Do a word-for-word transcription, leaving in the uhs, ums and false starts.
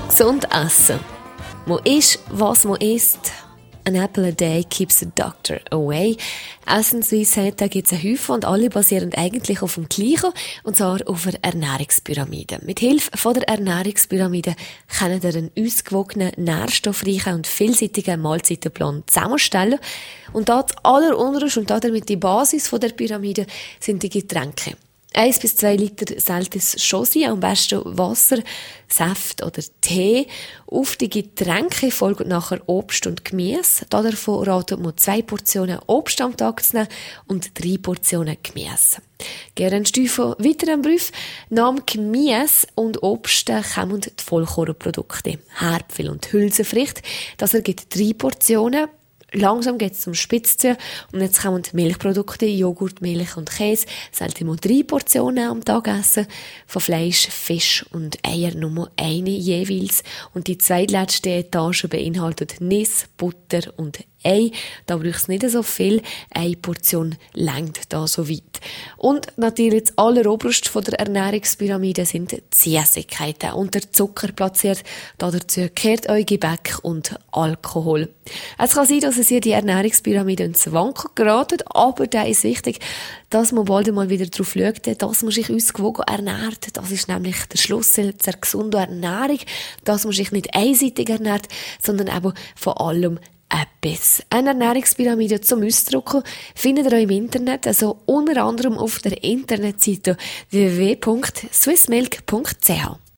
Gesund essen. Man isst, was man isst. An apple a day keeps the doctor away. Essensweisheiten gibt es einen Haufen und alle basieren eigentlich auf dem Gleichen, und zwar auf einer Ernährungspyramide. Mit Hilfe von der Ernährungspyramide können ihr einen ausgewogenen, nährstoffreichen und vielseitigen Mahlzeitenplan zusammenstellen. Und da das allerunterste und damit die Basis von der Pyramide sind die Getränke. Eins bis zwei Liter sollte es schon sein, am besten Wasser, Saft oder Tee. Auf die Getränke folgt nachher Obst und Gemüse. Davon raten wir zwei Portionen Obst am Tag zu nehmen und drei Portionen Gemüse. Gerne ein Stufe weiter am Brief. Nach dem Gemüse und Obst kommen die Vollkornprodukte, Herdöpfel und Hülsenfrüchte. Das ergibt drei Portionen. Langsam geht es zum Spitzen und jetzt kommen die Milchprodukte, Joghurt, Milch und Käse. Sollte man drei Portionen am Tag essen. Von Fleisch, Fisch und Eier nur eine jeweils. Und die zweitletzte Etage beinhaltet Nüsse, Butter und Ei. Da braucht es nicht so viel. Eine Portion reicht da so weit. Und natürlich das alleroberste von der Ernährungspyramide sind die Süßigkeiten und der Zucker platziert. Dazu gehört euer Gebäck und Alkohol. Es kann sein, dass es hier die Ernährungspyramide ins Wanken geraten, aber da ist wichtig, dass man bald mal wieder darauf schaut, dass man sich ausgewogen ernährt. Das ist nämlich der Schlüssel zur gesunden Ernährung, dass man sich nicht einseitig ernährt, sondern eben vor allem etwas. Eine Ernährungspyramide zum Ausdrucken findet ihr auch im Internet, also unter anderem auf der Internetseite w w w punkt swissmilk punkt c h.